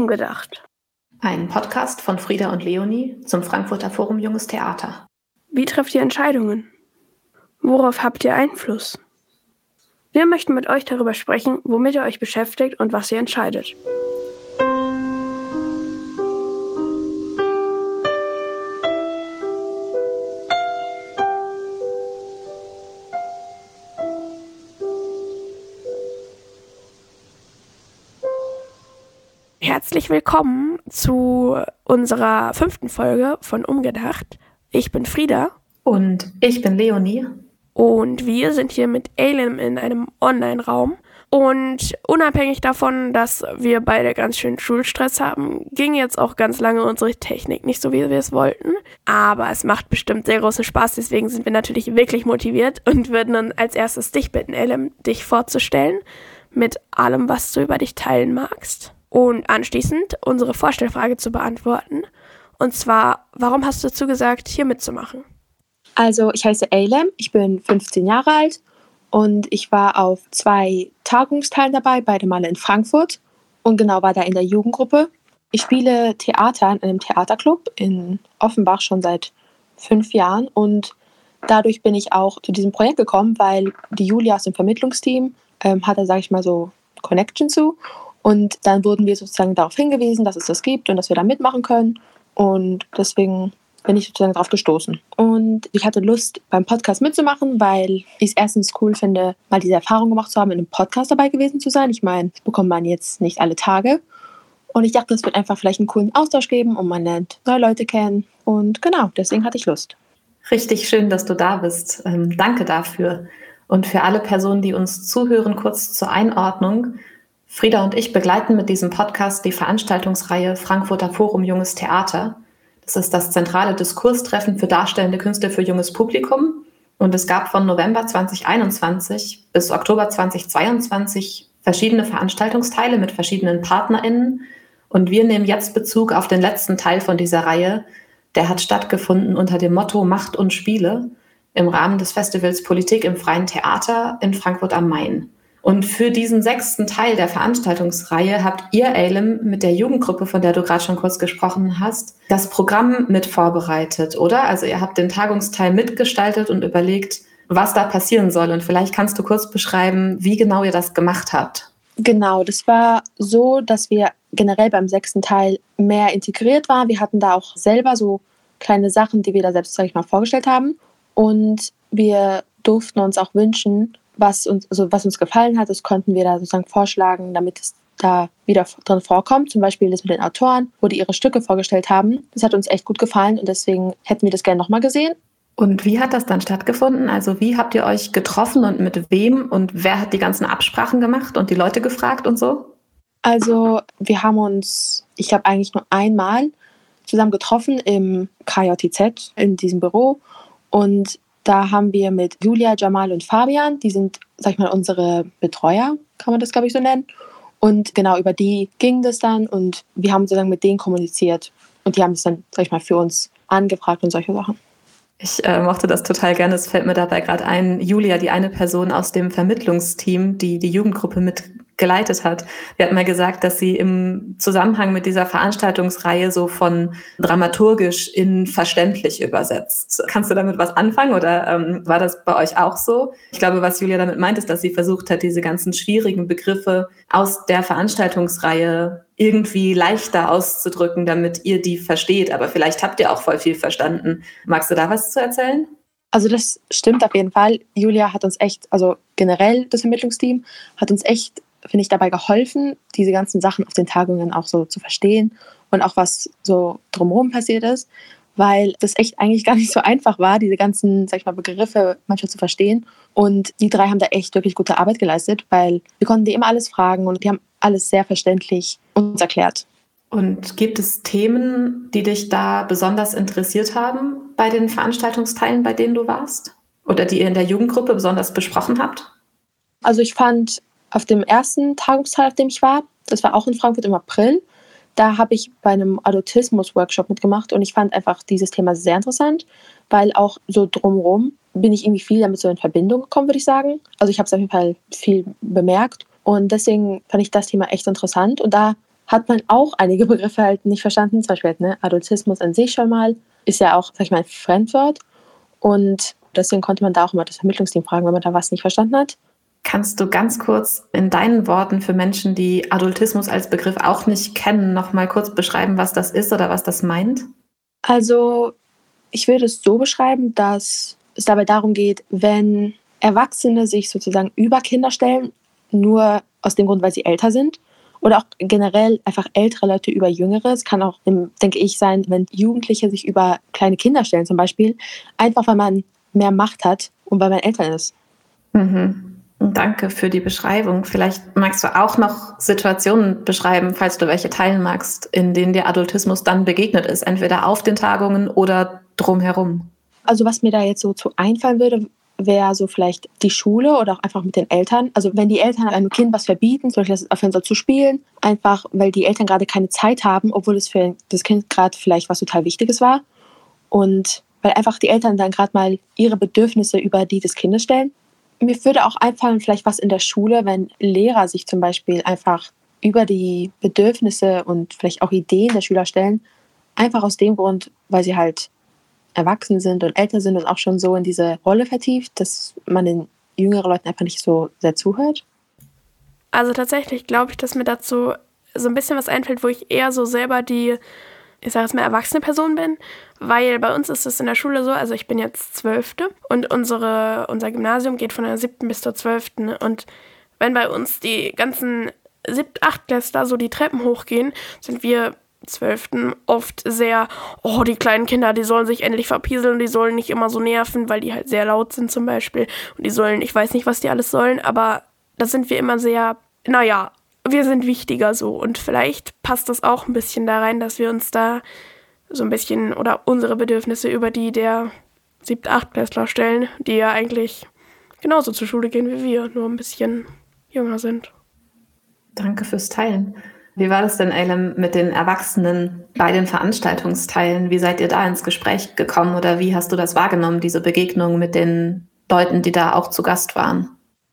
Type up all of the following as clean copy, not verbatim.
Umgedacht. Ein Podcast von Frieda und Leonie zum Frankfurter Forum Junges Theater. Wie trefft ihr Entscheidungen? Worauf habt ihr Einfluss? Wir möchten mit euch darüber sprechen, womit ihr euch beschäftigt und was ihr entscheidet. Herzlich willkommen zu unserer 5. Folge von Umgedacht. Ich bin Frieda. Und ich bin Leonie. Und wir sind hier mit Ailem in einem Online-Raum. Und unabhängig davon, dass wir beide ganz schön Schulstress haben, ging jetzt auch ganz lange unsere Technik nicht so, wie wir es wollten. Aber es macht bestimmt sehr großen Spaß, deswegen sind wir natürlich wirklich motiviert und würden dann als erstes dich bitten, Ailem, dich vorzustellen mit allem, was du über dich teilen magst. Und anschließend unsere Vorstellfrage zu beantworten. Und zwar, warum hast du dazu gesagt, hier mitzumachen? Also ich heiße Ailem, ich bin 15 Jahre alt und ich war auf 2 Tagungsteilen dabei, beide Male in Frankfurt und genau war da in der Jugendgruppe. Ich spiele Theater in einem Theaterclub in Offenbach schon seit 5 Jahren und dadurch bin ich auch zu diesem Projekt gekommen, weil die Julia aus dem Vermittlungsteam hat da, sage ich mal, so Connection zu. Und dann wurden wir sozusagen darauf hingewiesen, dass es das gibt und dass wir da mitmachen können. Und deswegen bin ich sozusagen darauf gestoßen. Und ich hatte Lust, beim Podcast mitzumachen, weil ich es erstens cool finde, mal diese Erfahrung gemacht zu haben, in einem Podcast dabei gewesen zu sein. Ich meine, das bekommt man jetzt nicht alle Tage. Und ich dachte, es wird einfach vielleicht einen coolen Austausch geben und man lernt neue Leute kennen. Und genau, deswegen hatte ich Lust. Richtig schön, dass du da bist. Danke dafür. Und für alle Personen, die uns zuhören, kurz zur Einordnung. Frieda und ich begleiten mit diesem Podcast die Veranstaltungsreihe Frankfurter Forum Junges Theater. Das ist das zentrale Diskurstreffen für darstellende Künste für junges Publikum. Und es gab von November 2021 bis Oktober 2022 verschiedene Veranstaltungsteile mit verschiedenen PartnerInnen. Und wir nehmen jetzt Bezug auf den letzten Teil von dieser Reihe. Der hat stattgefunden unter dem Motto Macht und Spiele im Rahmen des Festivals Politik im Freien Theater in Frankfurt am Main. Und für diesen 6. Teil der Veranstaltungsreihe habt ihr, Ailem, mit der Jugendgruppe, von der du gerade schon kurz gesprochen hast, das Programm mit vorbereitet, oder? Also ihr habt den Tagungsteil mitgestaltet und überlegt, was da passieren soll. Und vielleicht kannst du kurz beschreiben, wie genau ihr das gemacht habt. Genau, das war so, dass wir generell beim 6. Teil mehr integriert waren. Wir hatten da auch selber so kleine Sachen, die wir da selbst, sag ich mal, vorgestellt haben. Und wir durften uns auch wünschen, was uns gefallen hat, das konnten wir da sozusagen vorschlagen, damit es da wieder drin vorkommt. Zum Beispiel das mit den Autoren, wo die ihre Stücke vorgestellt haben. Das hat uns echt gut gefallen und deswegen hätten wir das gerne nochmal gesehen. Und wie hat das dann stattgefunden? Also wie habt ihr euch getroffen und mit wem? Und wer hat die ganzen Absprachen gemacht und die Leute gefragt und so? Also wir haben uns, ich glaube eigentlich nur einmal zusammen getroffen im KJTZ, in diesem Büro. Und da haben wir mit Julia, Jamal und Fabian, die sind, sag ich mal, unsere Betreuer, kann man das, glaube ich, so nennen. Und genau über die ging das dann und wir haben sozusagen mit denen kommuniziert. Und die haben es dann, sag ich mal, für uns angefragt und solche Sachen. Ich mochte das total gerne. Es fällt mir dabei gerade ein, Julia, die eine Person aus dem Vermittlungsteam, die die Jugendgruppe mitgeleitet hat. Die hat mal gesagt, dass sie im Zusammenhang mit dieser Veranstaltungsreihe so von dramaturgisch in verständlich übersetzt. Kannst du damit was anfangen oder war das bei euch auch so? Ich glaube, was Julia damit meint, ist, dass sie versucht hat, diese ganzen schwierigen Begriffe aus der Veranstaltungsreihe irgendwie leichter auszudrücken, damit ihr die versteht. Aber vielleicht habt ihr auch voll viel verstanden. Magst du da was zu erzählen? Also das stimmt auf jeden Fall. Julia hat uns echt, also generell das Vermittlungsteam, hat uns echt, finde ich, dabei geholfen, diese ganzen Sachen auf den Tagungen auch so zu verstehen und auch was so drumherum passiert ist, weil das echt eigentlich gar nicht so einfach war, diese ganzen, sag ich mal, Begriffe manchmal zu verstehen. Und die 3 haben da echt wirklich gute Arbeit geleistet, weil wir konnten die immer alles fragen und die haben alles sehr verständlich uns erklärt. Und gibt es Themen, die dich da besonders interessiert haben bei den Veranstaltungsteilen, bei denen du warst? Oder die ihr in der Jugendgruppe besonders besprochen habt? Also ich fand auf dem ersten Tagungsteil, auf dem ich war, das war auch in Frankfurt im April, da habe ich bei einem Adultismus-Workshop mitgemacht und ich fand einfach dieses Thema sehr interessant, weil auch so drumherum bin ich irgendwie viel damit so in Verbindung gekommen, würde ich sagen. Also ich habe es auf jeden Fall viel bemerkt und deswegen fand ich das Thema echt interessant und da hat man auch einige Begriffe halt nicht verstanden. Zum Beispiel halt, Adultismus an sich schon mal ist ja auch, sag ich mal, ein Fremdwort. Und deswegen konnte man da auch immer das Vermittlungsteam fragen, wenn man da was nicht verstanden hat. Kannst du ganz kurz in deinen Worten für Menschen, die Adultismus als Begriff auch nicht kennen, noch mal kurz beschreiben, was das ist oder was das meint? Also ich würde es so beschreiben, dass es dabei darum geht, wenn Erwachsene sich sozusagen über Kinder stellen, nur aus dem Grund, weil sie älter sind. Oder auch generell einfach ältere Leute über Jüngere. Es kann auch, denke ich, sein, wenn Jugendliche sich über kleine Kinder stellen zum Beispiel. Einfach, weil man mehr Macht hat und weil man älter ist. Mhm. Danke für die Beschreibung. Vielleicht magst du auch noch Situationen beschreiben, falls du welche teilen magst, in denen dir Adultismus dann begegnet ist. Entweder auf den Tagungen oder drumherum. Also was mir da jetzt so zu einfallen würde, wäre so vielleicht die Schule oder auch einfach mit den Eltern. Also wenn die Eltern einem Kind was verbieten, zum Beispiel aufhören soll zu spielen, einfach weil die Eltern gerade keine Zeit haben, obwohl es für das Kind gerade vielleicht was total Wichtiges war. Und weil einfach die Eltern dann gerade mal ihre Bedürfnisse über die des Kindes stellen. Mir würde auch einfallen, vielleicht was in der Schule, wenn Lehrer sich zum Beispiel einfach über die Bedürfnisse und vielleicht auch Ideen der Schüler stellen. Einfach aus dem Grund, weil sie halt erwachsen sind und älter sind und auch schon so in diese Rolle vertieft, dass man den jüngeren Leuten einfach nicht so sehr zuhört? Also tatsächlich glaube ich, dass mir dazu so ein bisschen was einfällt, wo ich eher so selber die, ich sage jetzt mal, erwachsene Person bin, weil bei uns ist es in der Schule so, also ich bin jetzt 12. und unser Gymnasium geht von der 7. bis zur 12. Und wenn bei uns die ganzen 7., 8. so die Treppen hochgehen, sind wir 12. oft sehr, oh, die kleinen Kinder, die sollen sich endlich verpieseln, die sollen nicht immer so nerven, weil die halt sehr laut sind zum Beispiel. Und die sollen, ich weiß nicht, was die alles sollen, aber da sind wir immer sehr, naja, wir sind wichtiger so. Und vielleicht passt das auch ein bisschen da rein, dass wir uns da so ein bisschen oder unsere Bedürfnisse über die der 7., 8. stellen, die ja eigentlich genauso zur Schule gehen wie wir, nur ein bisschen jünger sind. Danke fürs Teilen. Wie war das denn, Eilem, mit den Erwachsenen bei den Veranstaltungsteilen? Wie seid ihr da ins Gespräch gekommen oder wie hast du das wahrgenommen, diese Begegnung mit den Leuten, die da auch zu Gast waren?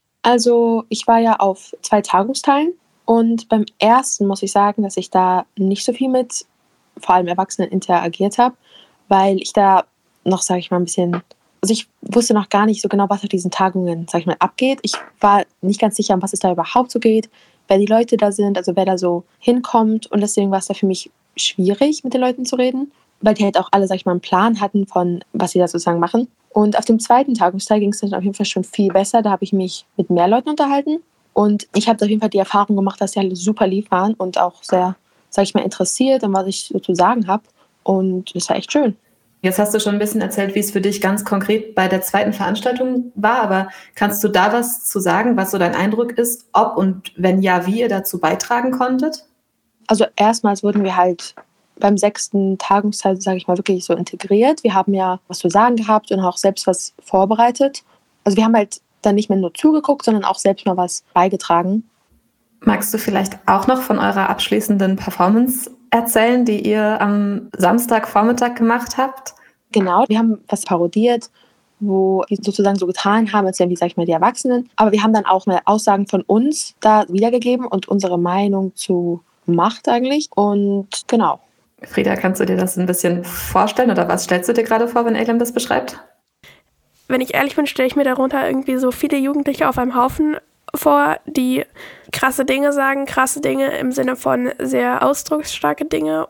Also ich war ja auf 2 Tagungsteilen und beim ersten muss ich sagen, dass ich da nicht so viel mit vor allem Erwachsenen interagiert habe, weil ich da noch, sage ich mal, ein bisschen, also ich wusste noch gar nicht so genau, was auf diesen Tagungen, sage ich mal, abgeht. Ich war nicht ganz sicher, um was es da überhaupt so geht, wer die Leute da sind, also wer da so hinkommt. Und deswegen war es da für mich schwierig, mit den Leuten zu reden, weil die halt auch alle, sag ich mal, einen Plan hatten von, was sie da sozusagen machen. Und auf dem 2. Tagungsteil ging es dann auf jeden Fall schon viel besser. Da habe ich mich mit mehr Leuten unterhalten. Und ich habe auf jeden Fall die Erfahrung gemacht, dass die alle super lieb waren und auch sehr, sag ich mal, interessiert an was ich so zu sagen habe. Und das war echt schön. Jetzt hast du schon ein bisschen erzählt, wie es für dich ganz konkret bei der 2. Veranstaltung war, aber kannst du da was zu sagen, was so dein Eindruck ist, ob und wenn ja, wie ihr dazu beitragen konntet? Also erstmals wurden wir halt beim 6. Tagungsteil, sage ich mal, wirklich so integriert. Wir haben ja was zu sagen gehabt und auch selbst was vorbereitet. Also wir haben halt dann nicht mehr nur zugeguckt, sondern auch selbst mal was beigetragen. Magst du vielleicht auch noch von eurer abschließenden Performance erzählen, die ihr am Samstagvormittag gemacht habt? Genau, wir haben was parodiert, wo wir sozusagen so getan haben, als wären wir, sag ich mal, die Erwachsenen. Aber wir haben dann auch mal Aussagen von uns da wiedergegeben und unsere Meinung zu Macht eigentlich. Und genau. Frieda, kannst du dir das ein bisschen vorstellen oder was stellst du dir gerade vor, wenn Eilem das beschreibt? Wenn ich ehrlich bin, stelle ich mir darunter irgendwie so viele Jugendliche auf einem Haufen vor, die krasse Dinge sagen, krasse Dinge im Sinne von sehr ausdrucksstarke Dinge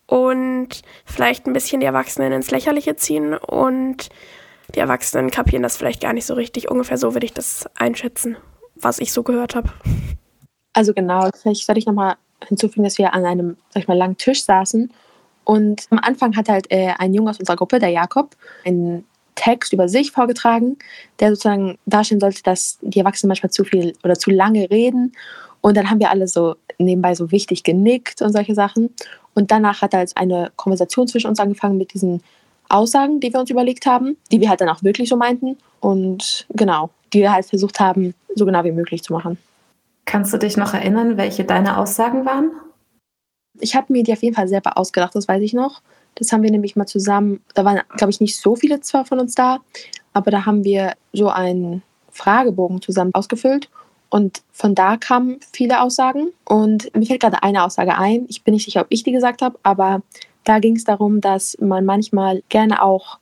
und vielleicht ein bisschen die Erwachsenen ins Lächerliche ziehen und die Erwachsenen kapieren das vielleicht gar nicht so richtig. Ungefähr so würde ich das einschätzen, was ich so gehört habe. Also genau, vielleicht sollte ich nochmal hinzufügen, dass wir an einem, sag ich mal, langen Tisch saßen und am Anfang hat halt ein Junge aus unserer Gruppe, der Jakob, einen Text über sich vorgetragen, der sozusagen darstellen sollte, dass die Erwachsenen manchmal zu viel oder zu lange reden. Und dann haben wir alle so nebenbei so wichtig genickt und solche Sachen. Und danach hat halt eine Konversation zwischen uns angefangen mit diesen Aussagen, die wir uns überlegt haben, die wir halt dann auch wirklich so meinten. Und genau, die wir halt versucht haben, so genau wie möglich zu machen. Kannst du dich noch erinnern, welche deine Aussagen waren? Ich habe mir die auf jeden Fall selber ausgedacht, das weiß ich noch. Das haben wir nämlich mal zusammen, da waren, glaube ich, nicht so viele zwar von uns da, aber da haben wir so einen Fragebogen zusammen ausgefüllt Und von da kamen viele Aussagen. Und mir fällt gerade eine Aussage ein. Ich bin nicht sicher, ob ich die gesagt habe, aber da ging es darum, dass man manchmal gerne auch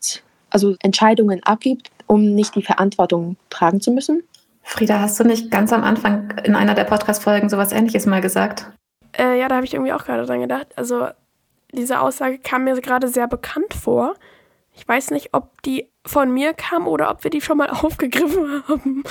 also Entscheidungen abgibt, um nicht die Verantwortung tragen zu müssen. Frieda, hast du nicht ganz am Anfang in einer der Podcast-Folgen sowas Ähnliches mal gesagt? Ja, da habe ich irgendwie auch gerade dran gedacht. Also diese Aussage kam mir gerade sehr bekannt vor. Ich weiß nicht, ob die von mir kam oder ob wir die schon mal aufgegriffen haben.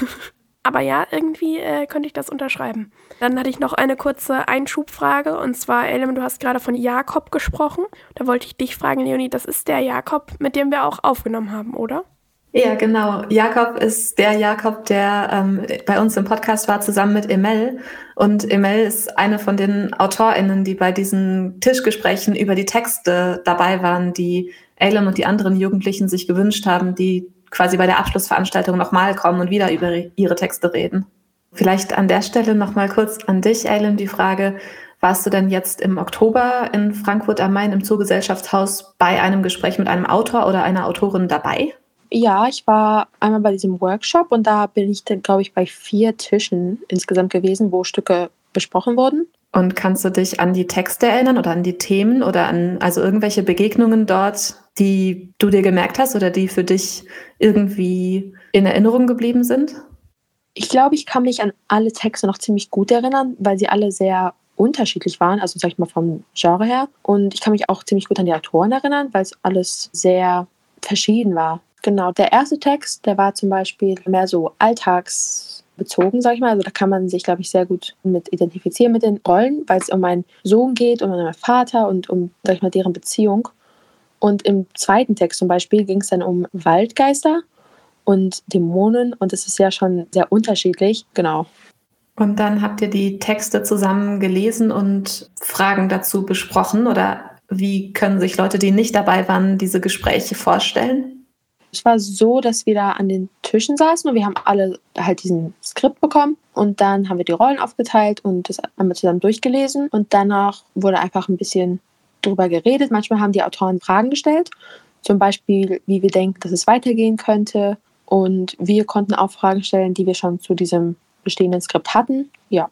Aber ja, irgendwie könnte ich das unterschreiben. Dann hatte ich noch eine kurze Einschubfrage. Und zwar, Elim, du hast gerade von Jakob gesprochen. Da wollte ich dich fragen, Leonie, das ist der Jakob, mit dem wir auch aufgenommen haben, oder? Ja, genau. Jakob ist der Jakob, der bei uns im Podcast war, zusammen mit Emel. Und Emel ist eine von den AutorInnen, die bei diesen Tischgesprächen über die Texte dabei waren, die Elim und die anderen Jugendlichen sich gewünscht haben, die quasi bei der Abschlussveranstaltung nochmal kommen und wieder über ihre Texte reden. Vielleicht an der Stelle nochmal kurz an dich, Elim, die Frage: Warst du denn jetzt im Oktober in Frankfurt am Main im Zoogesellschaftshaus bei einem Gespräch mit einem Autor oder einer Autorin dabei? Ja, ich war einmal bei diesem Workshop und da bin ich dann, glaube ich, bei 4 Tischen insgesamt gewesen, wo Stücke besprochen wurden. Und kannst du dich an die Texte erinnern oder an die Themen oder an irgendwelche Begegnungen dort, die du dir gemerkt hast oder die für dich irgendwie in Erinnerung geblieben sind? Ich glaube, ich kann mich an alle Texte noch ziemlich gut erinnern, weil sie alle sehr unterschiedlich waren, also sag ich mal vom Genre her. Und ich kann mich auch ziemlich gut an die Autoren erinnern, weil es alles sehr verschieden war. Genau, der erste Text, der war zum Beispiel mehr so alltagsbezogen, sag ich mal. Also da kann man sich, glaube ich, sehr gut mit identifizieren mit den Rollen, weil es um einen Sohn geht, um einen Vater und um, sag ich mal, deren Beziehung. Und im zweiten Text zum Beispiel ging es dann um Waldgeister und Dämonen und es ist ja schon sehr unterschiedlich, genau. Und dann habt ihr die Texte zusammen gelesen und Fragen dazu besprochen, oder wie können sich Leute, die nicht dabei waren, diese Gespräche vorstellen? Es war so, dass wir da an den Tischen saßen und wir haben alle halt diesen Skript bekommen und dann haben wir die Rollen aufgeteilt und das einmal zusammen durchgelesen und danach wurde einfach ein bisschen drüber geredet. Manchmal haben die Autoren Fragen gestellt, zum Beispiel, wie wir denken, dass es weitergehen könnte, und wir konnten auch Fragen stellen, die wir schon zu diesem bestehenden Skript hatten. Ja.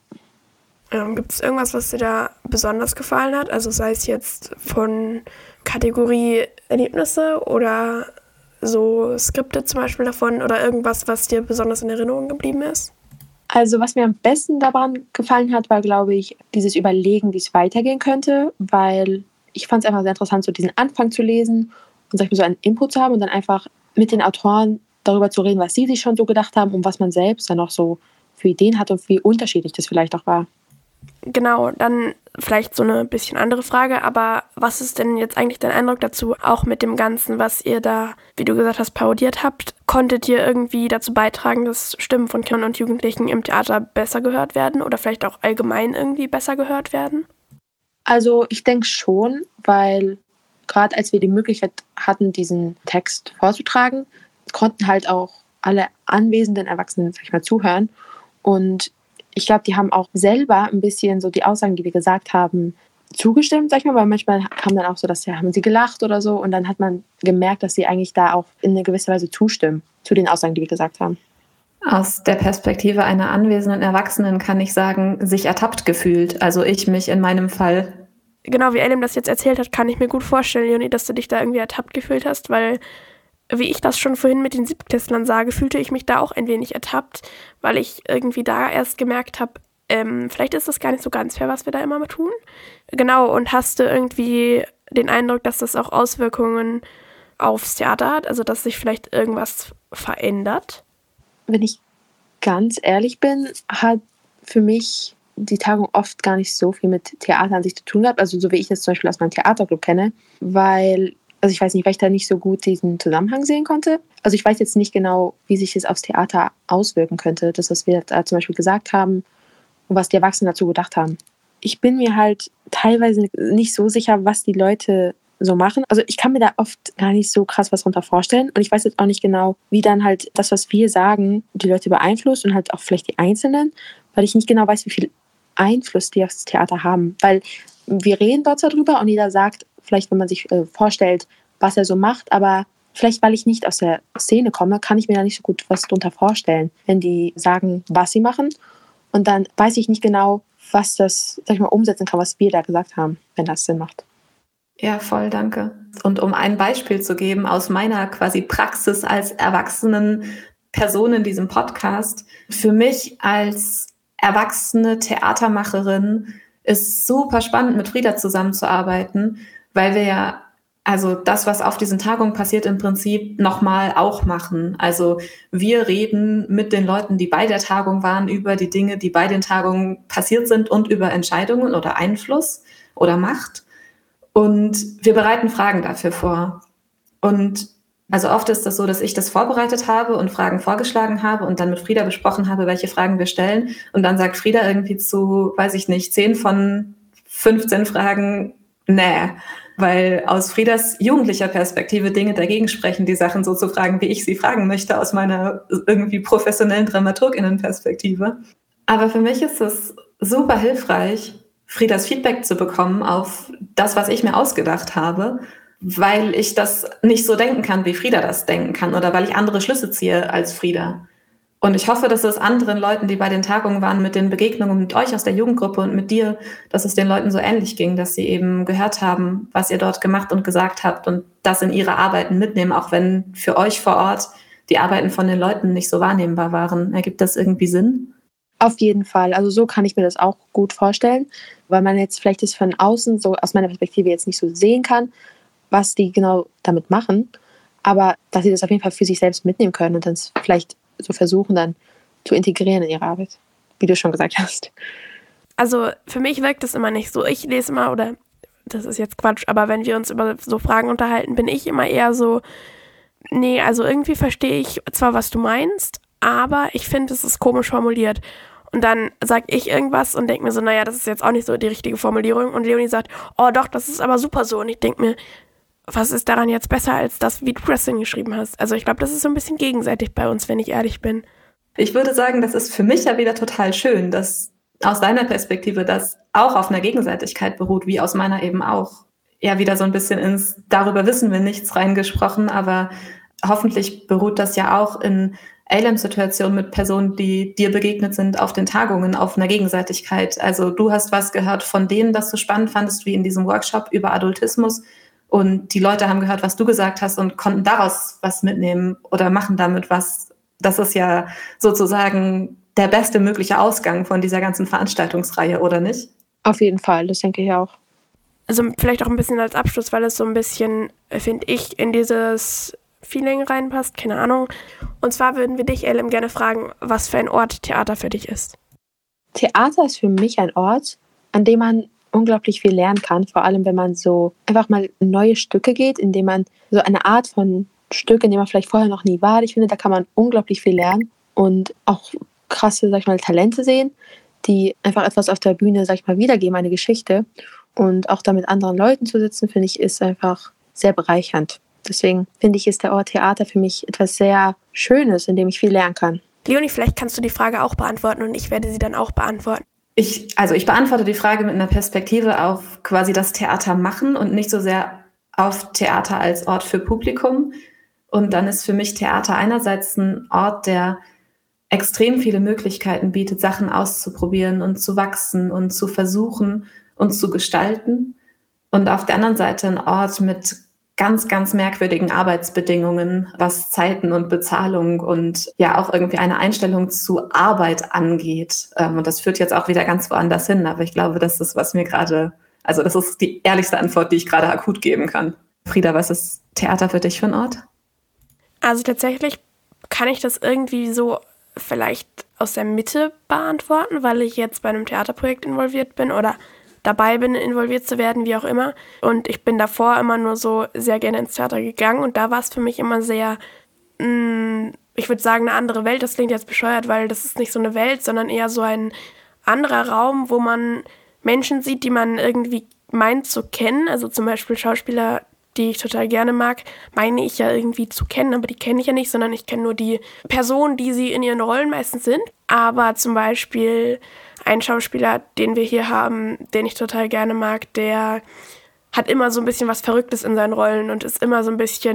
Gibt es irgendwas, was dir da besonders gefallen hat? Also sei es jetzt von Kategorie Erlebnisse oder so Skripte zum Beispiel davon oder irgendwas, was dir besonders in Erinnerung geblieben ist? Also was mir am besten daran gefallen hat, war, glaube ich, dieses Überlegen, wie es weitergehen könnte, weil ich fand es einfach sehr interessant, so diesen Anfang zu lesen und sag ich mal, so einen Input zu haben und dann einfach mit den Autoren darüber zu reden, was sie sich schon so gedacht haben und was man selbst dann noch so für Ideen hat und wie unterschiedlich das vielleicht auch war. Genau, dann vielleicht so eine bisschen andere Frage, aber was ist denn jetzt eigentlich dein Eindruck dazu, auch mit dem Ganzen, was ihr da, wie du gesagt hast, parodiert habt? Konntet ihr irgendwie dazu beitragen, dass Stimmen von Kindern und Jugendlichen im Theater besser gehört werden oder vielleicht auch allgemein irgendwie besser gehört werden? Also ich denke schon, weil gerade als wir die Möglichkeit hatten, diesen Text vorzutragen, konnten halt auch alle anwesenden Erwachsenen, sag ich mal, zuhören. Und ich glaube, die haben auch selber ein bisschen so die Aussagen, die wir gesagt haben, zugestimmt, sag ich mal, weil manchmal kam dann auch so, dass haben sie gelacht oder so und dann hat man gemerkt, dass sie eigentlich da auch in einer gewisser Weise zustimmen zu den Aussagen, die wir gesagt haben. Aus der Perspektive einer anwesenden Erwachsenen kann ich sagen, sich ertappt gefühlt. Also ich mich in meinem Fall. Genau, wie Elim das jetzt erzählt hat, kann ich mir gut vorstellen, Leonie, dass du dich da irgendwie ertappt gefühlt hast, weil wie ich das schon vorhin mit den Siebtklässlern sage, fühlte ich mich da auch ein wenig ertappt, weil ich irgendwie da erst gemerkt habe, vielleicht ist das gar nicht so ganz fair, was wir da immer mal tun. Genau, und hast du irgendwie den Eindruck, dass das auch Auswirkungen aufs Theater hat, also dass sich vielleicht irgendwas verändert? Wenn ich ganz ehrlich bin, hat für mich die Tagung oft gar nicht so viel mit Theater an sich zu tun gehabt, also so wie ich das zum Beispiel aus meinem Theaterclub kenne, weil also ich weiß nicht, weil ich da nicht so gut diesen Zusammenhang sehen konnte. Also ich weiß jetzt nicht genau, wie sich das aufs Theater auswirken könnte, das, was wir da zum Beispiel gesagt haben und was die Erwachsenen dazu gedacht haben. Ich bin mir halt teilweise nicht so sicher, was die Leute so machen. Also ich kann mir da oft gar nicht so krass was drunter vorstellen und ich weiß jetzt auch nicht genau, wie dann halt das, was wir sagen, die Leute beeinflusst und halt auch vielleicht die Einzelnen, weil ich nicht genau weiß, wie viel Einfluss die aufs Theater haben. Weil wir reden dort darüber und jeder sagt, vielleicht, wenn man sich vorstellt, was er so macht, aber vielleicht weil ich nicht aus der Szene komme, kann ich mir da nicht so gut was drunter vorstellen, wenn die sagen, was sie machen. Und dann weiß ich nicht genau, was das, sag ich mal, umsetzen kann, was wir da gesagt haben, wenn das Sinn macht. Ja, voll, danke. Und um ein Beispiel zu geben aus meiner quasi Praxis als erwachsenen Person in diesem Podcast, für mich als erwachsene Theatermacherin ist super spannend, mit Frida zusammenzuarbeiten, weil wir ja also das, was auf diesen Tagungen passiert, im Prinzip nochmal auch machen. Also wir reden mit den Leuten, die bei der Tagung waren, über die Dinge, die bei den Tagungen passiert sind und über Entscheidungen oder Einfluss oder Macht. Und wir bereiten Fragen dafür vor. Und also oft ist das so, dass ich das vorbereitet habe und Fragen vorgeschlagen habe und dann mit Frida besprochen habe, welche Fragen wir stellen. Und dann sagt Frida irgendwie zu, weiß ich nicht, 10 von 15 Fragen, nee. Weil aus Friedas jugendlicher Perspektive Dinge dagegen sprechen, die Sachen so zu fragen, wie ich sie fragen möchte, aus meiner irgendwie professionellen DramaturgInnen-Perspektive. Aber für mich ist es super hilfreich, Friedas Feedback zu bekommen auf das, was ich mir ausgedacht habe, weil ich das nicht so denken kann, wie Frida das denken kann oder weil ich andere Schlüsse ziehe als Frida. Und ich hoffe, dass es anderen Leuten, die bei den Tagungen waren, mit den Begegnungen mit euch aus der Jugendgruppe und mit dir, dass es den Leuten so ähnlich ging, dass sie eben gehört haben, was ihr dort gemacht und gesagt habt und das in ihre Arbeiten mitnehmen, auch wenn für euch vor Ort die Arbeiten von den Leuten nicht so wahrnehmbar waren. Ergibt das irgendwie Sinn? Auf jeden Fall. Also so kann ich mir das auch gut vorstellen, weil man jetzt vielleicht das von außen so aus meiner Perspektive jetzt nicht so sehen kann, was die genau damit machen, aber dass sie das auf jeden Fall für sich selbst mitnehmen können und dann vielleicht so versuchen dann zu integrieren in ihre Arbeit, wie du schon gesagt hast. Also für mich wirkt es immer nicht so. Ich lese immer, oder das ist jetzt Quatsch, aber wenn wir uns über so Fragen unterhalten, bin ich immer eher so, nee, also irgendwie verstehe ich zwar, was du meinst, aber ich finde, es ist komisch formuliert. Und dann sage ich irgendwas und denke mir so, naja, das ist jetzt auch nicht so die richtige Formulierung. Und Leonie sagt, oh doch, das ist aber super so. Und ich denke mir, was ist daran jetzt besser als das, wie du das hingeschrieben hast? Also ich glaube, das ist so ein bisschen gegenseitig bei uns, wenn ich ehrlich bin. Ich würde sagen, das ist für mich ja wieder total schön, dass aus deiner Perspektive das auch auf einer Gegenseitigkeit beruht, wie aus meiner eben auch. Ja, wieder so ein bisschen ins darüber wissen wir nichts reingesprochen, aber hoffentlich beruht das ja auch in ALAM-Situationen mit Personen, die dir begegnet sind auf den Tagungen, auf einer Gegenseitigkeit. Also du hast was gehört von denen, das du spannend fandest, wie in diesem Workshop über Adultismus. Und die Leute haben gehört, was du gesagt hast und konnten daraus was mitnehmen oder machen damit was. Das ist ja sozusagen der beste mögliche Ausgang von dieser ganzen Veranstaltungsreihe, oder nicht? Auf jeden Fall, das denke ich auch. Also vielleicht auch ein bisschen als Abschluss, weil es so ein bisschen, finde ich, in dieses Feeling reinpasst, keine Ahnung. Und zwar würden wir dich, Elim, gerne fragen, was für ein Ort Theater für dich ist. Theater ist für mich ein Ort, an dem man unglaublich viel lernen kann, vor allem wenn man so einfach mal in neue Stücke geht, indem man so eine Art von Stück, in dem man vielleicht vorher noch nie war. Ich finde, da kann man unglaublich viel lernen und auch krasse, sag ich mal, Talente sehen, die einfach etwas auf der Bühne, sag ich mal, wiedergeben, eine Geschichte. Und auch da mit anderen Leuten zu sitzen, finde ich, ist einfach sehr bereichernd. Deswegen finde ich, ist der Ort Theater für mich etwas sehr Schönes, in dem ich viel lernen kann. Leonie, vielleicht kannst du die Frage auch beantworten und ich werde sie dann auch beantworten. Ich beantworte die Frage mit einer Perspektive auf quasi das Theater machen und nicht so sehr auf Theater als Ort für Publikum. Und dann ist für mich Theater einerseits ein Ort, der extrem viele Möglichkeiten bietet, Sachen auszuprobieren und zu wachsen und zu versuchen und zu gestalten. Und auf der anderen Seite ein Ort mit ganz, ganz merkwürdigen Arbeitsbedingungen, was Zeiten und Bezahlung und ja auch irgendwie eine Einstellung zu Arbeit angeht. Und das führt jetzt auch wieder ganz woanders hin. Aber ich glaube, das ist, was mir gerade, also das ist die ehrlichste Antwort, die ich gerade akut geben kann. Frieda, was ist Theater für dich für ein Ort? Also tatsächlich kann ich das irgendwie so vielleicht aus der Mitte beantworten, weil ich jetzt bei einem Theaterprojekt involviert bin oder dabei bin, involviert zu werden, wie auch immer. Und ich bin davor immer nur so sehr gerne ins Theater gegangen und da war es für mich immer sehr, ich würde sagen, eine andere Welt. Das klingt jetzt bescheuert, weil das ist nicht so eine Welt, sondern eher so ein anderer Raum, wo man Menschen sieht, die man irgendwie meint zu kennen. Also zum Beispiel Schauspieler, die ich total gerne mag, meine ich ja irgendwie zu kennen, aber die kenne ich ja nicht, sondern ich kenne nur die Personen, die sie in ihren Rollen meistens sind. Aber zum Beispiel ein Schauspieler, den wir hier haben, den ich total gerne mag, der hat immer so ein bisschen was Verrücktes in seinen Rollen und ist immer so ein bisschen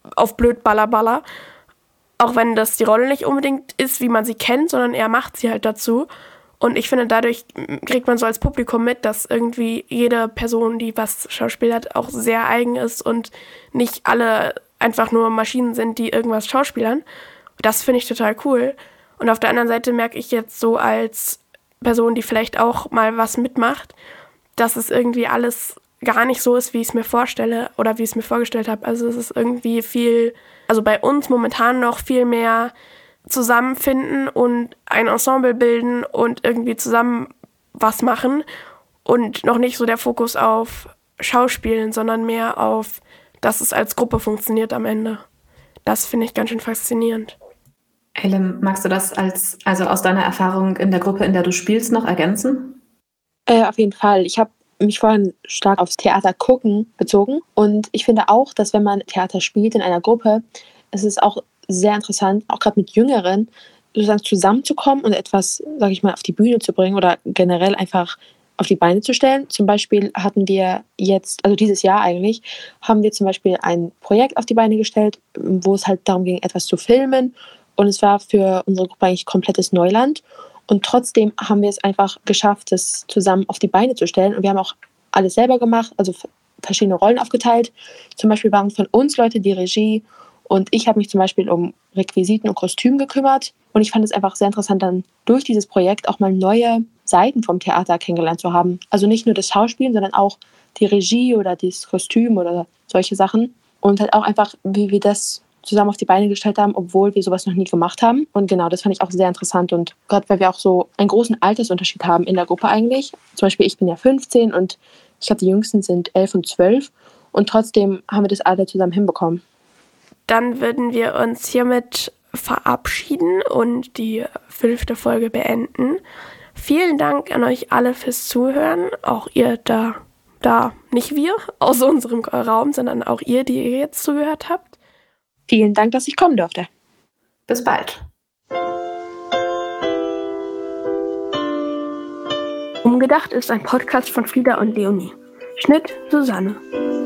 auf blöd Baller. Auch wenn das die Rolle nicht unbedingt ist, wie man sie kennt, sondern er macht sie halt dazu. Und ich finde, dadurch kriegt man so als Publikum mit, dass irgendwie jede Person, die was schauspielert, auch sehr eigen ist und nicht alle einfach nur Maschinen sind, die irgendwas schauspielern. Das finde ich total cool. Und auf der anderen Seite merke ich jetzt so als Person, die vielleicht auch mal was mitmacht, dass es irgendwie alles gar nicht so ist, wie ich es mir vorstelle oder wie ich es mir vorgestellt habe. Also es ist irgendwie viel, also bei uns momentan noch viel mehr zusammenfinden und ein Ensemble bilden und irgendwie zusammen was machen und noch nicht so der Fokus auf Schauspielen, sondern mehr auf, dass es als Gruppe funktioniert am Ende. Das finde ich ganz schön faszinierend. Eilem, magst du das also aus deiner Erfahrung in der Gruppe, in der du spielst, noch ergänzen? Auf jeden Fall. Ich habe mich vorhin stark aufs Theater gucken bezogen und ich finde auch, dass wenn man Theater spielt in einer Gruppe, es ist auch sehr interessant, auch gerade mit Jüngeren, sozusagen zusammenzukommen und etwas, sage ich mal, auf die Bühne zu bringen oder generell einfach auf die Beine zu stellen. Zum Beispiel hatten wir jetzt, also dieses Jahr eigentlich, haben wir zum Beispiel ein Projekt auf die Beine gestellt, wo es halt darum ging, etwas zu filmen und es war für unsere Gruppe eigentlich komplettes Neuland und trotzdem haben wir es einfach geschafft, das zusammen auf die Beine zu stellen und wir haben auch alles selber gemacht, also verschiedene Rollen aufgeteilt. Zum Beispiel waren von uns Leute die Regie und ich habe mich zum Beispiel um Requisiten und Kostüm gekümmert. Und ich fand es einfach sehr interessant, dann durch dieses Projekt auch mal neue Seiten vom Theater kennengelernt zu haben. Also nicht nur das Schauspielen, sondern auch die Regie oder das Kostüm oder solche Sachen. Und halt auch einfach, wie wir das zusammen auf die Beine gestellt haben, obwohl wir sowas noch nie gemacht haben. Und genau, das fand ich auch sehr interessant. Und gerade weil wir auch so einen großen Altersunterschied haben in der Gruppe eigentlich. Zum Beispiel ich bin ja 15 und ich glaube, die Jüngsten sind 11 und 12. Und trotzdem haben wir das alle zusammen hinbekommen. Dann würden wir uns hiermit verabschieden und die 5. Folge beenden. Vielen Dank an euch alle fürs Zuhören. Auch ihr da, nicht wir aus unserem Raum, sondern auch ihr, die ihr jetzt zugehört habt. Vielen Dank, dass ich kommen durfte. Bis bald. Umgedacht ist ein Podcast von Frieda und Leonie. Schnitt Susanne.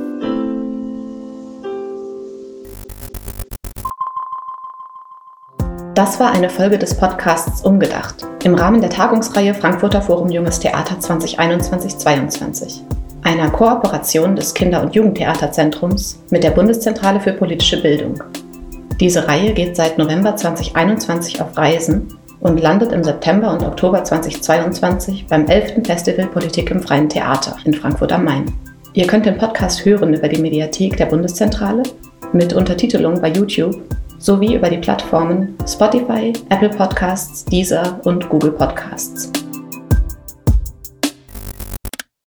Das war eine Folge des Podcasts Umgedacht im Rahmen der Tagungsreihe Frankfurter Forum Junges Theater 2021-22, einer Kooperation des Kinder- und Jugendtheaterzentrums mit der Bundeszentrale für politische Bildung. Diese Reihe geht seit November 2021 auf Reisen und landet im September und Oktober 2022 beim 11. Festival Politik im Freien Theater in Frankfurt am Main. Ihr könnt den Podcast hören über die Mediathek der Bundeszentrale mit Untertitelung bei YouTube sowie über die Plattformen Spotify, Apple Podcasts, Deezer und Google Podcasts.